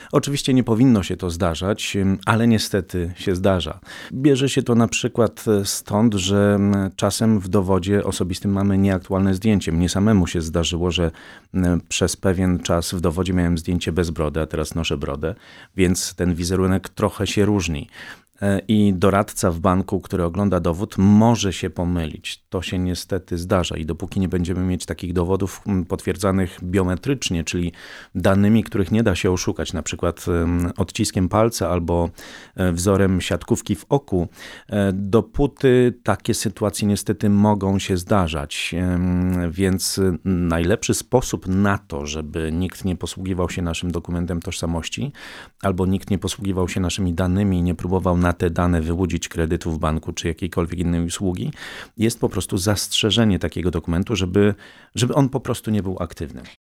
Oczywiście nie powinno się to zdarzać, ale niestety się zdarza. Bierze się to na przykład stąd, że czasem w dowodzie osobistym mamy nieaktualne zdjęcie. Mnie samemu się zdarzyło, że przez pewien czas w dowodzie miałem zdjęcie bez brody, a teraz noszę brodę, więc ten wizerunek trochę się różni. I doradca w banku, który ogląda dowód, może się pomylić. To się niestety zdarza i dopóki nie będziemy mieć takich dowodów potwierdzanych biometrycznie, czyli danymi, których nie da się oszukać, na przykład odciskiem palca albo wzorem siatkówki w oku, dopóty takie sytuacje niestety mogą się zdarzać. Więc najlepszy sposób na to, żeby nikt nie posługiwał się naszym dokumentem tożsamości albo nikt nie posługiwał się naszymi danymi i nie próbował na te dane wyłudzić kredytu w banku czy jakiejkolwiek innej usługi, jest po prostu zastrzeżenie takiego dokumentu, żeby on po prostu nie był aktywny.